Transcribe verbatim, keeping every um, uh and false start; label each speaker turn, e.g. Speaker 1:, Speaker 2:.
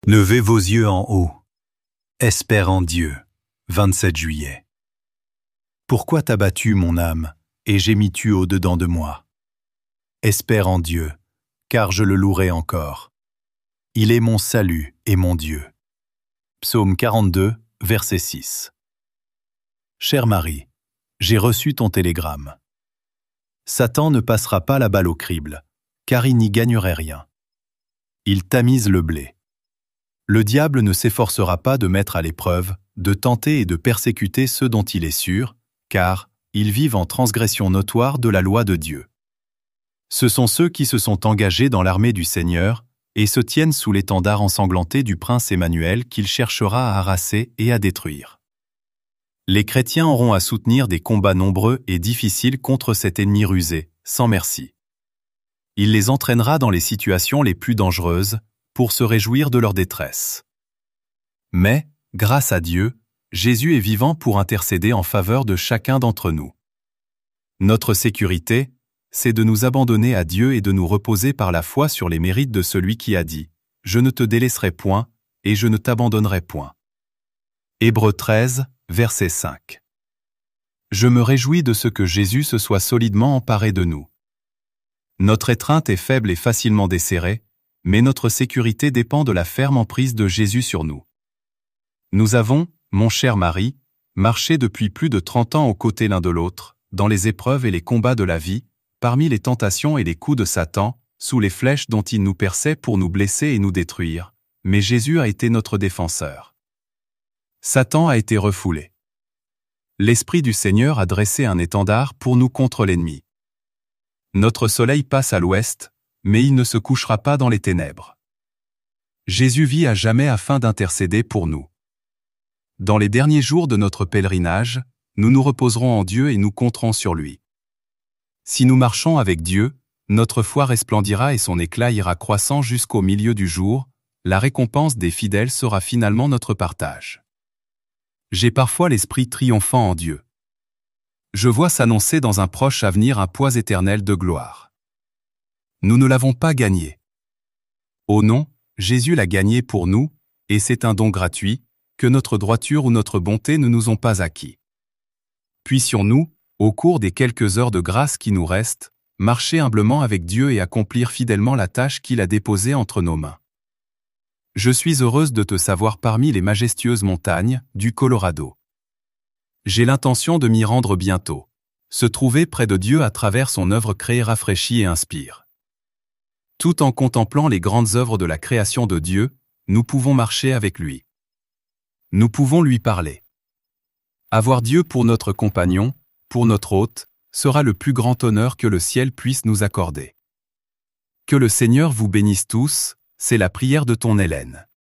Speaker 1: Levez vos yeux en haut. Espère en Dieu. vingt-sept juillet. Pourquoi t'as battu, mon âme, et gémis-tu au-dedans de moi? Espère en Dieu, car je le louerai encore. Il est mon salut et mon Dieu. Psaume quarante-deux, verset six. Chère Marie, j'ai reçu ton télégramme. Satan ne passera pas la balle au crible, car il n'y gagnerait rien. Il tamise le blé. Le diable ne s'efforcera pas de mettre à l'épreuve, de tenter et de persécuter ceux dont il est sûr, car ils vivent en transgression notoire de la loi de Dieu. Ce sont ceux qui se sont engagés dans l'armée du Seigneur et se tiennent sous l'étendard ensanglanté du prince Emmanuel qu'il cherchera à harasser et à détruire. Les chrétiens auront à soutenir des combats nombreux et difficiles contre cet ennemi rusé, sans merci. Il les entraînera dans les situations les plus dangereuses, pour se réjouir de leur détresse. Mais, grâce à Dieu, Jésus est vivant pour intercéder en faveur de chacun d'entre nous. Notre sécurité, c'est de nous abandonner à Dieu et de nous reposer par la foi sur les mérites de celui qui a dit « Je ne te délaisserai point et je ne t'abandonnerai point ». Hébreux treize, verset cinq. Je me réjouis de ce que Jésus se soit solidement emparé de nous. Notre étreinte est faible et facilement desserrée, mais notre sécurité dépend de la ferme emprise de Jésus sur nous. Nous avons, mon cher mari, marché depuis plus de trente ans aux côtés l'un de l'autre, dans les épreuves et les combats de la vie, parmi les tentations et les coups de Satan, sous les flèches dont il nous perçait pour nous blesser et nous détruire, mais Jésus a été notre défenseur. Satan a été refoulé. L'Esprit du Seigneur a dressé un étendard pour nous contre l'ennemi. Notre soleil passe à l'ouest, mais il ne se couchera pas dans les ténèbres. Jésus vit à jamais afin d'intercéder pour nous. Dans les derniers jours de notre pèlerinage, nous nous reposerons en Dieu et nous compterons sur lui. Si nous marchons avec Dieu, notre foi resplendira et son éclat ira croissant jusqu'au milieu du jour, la récompense des fidèles sera finalement notre partage. J'ai parfois l'esprit triomphant en Dieu. Je vois s'annoncer dans un proche avenir un poids éternel de gloire. Nous ne l'avons pas gagné. Oh non, Jésus l'a gagné pour nous, et c'est un don gratuit, que notre droiture ou notre bonté ne nous ont pas acquis. Puissions-nous, au cours des quelques heures de grâce qui nous restent, marcher humblement avec Dieu et accomplir fidèlement la tâche qu'il a déposée entre nos mains. Je suis heureuse de te savoir parmi les majestueuses montagnes du Colorado. J'ai l'intention de m'y rendre bientôt, se trouver près de Dieu à travers son œuvre créée rafraîchit et inspire. Tout en contemplant les grandes œuvres de la création de Dieu, nous pouvons marcher avec lui. Nous pouvons lui parler. Avoir Dieu pour notre compagnon, pour notre hôte, sera le plus grand honneur que le ciel puisse nous accorder. Que le Seigneur vous bénisse tous, c'est la prière de ton Hélène.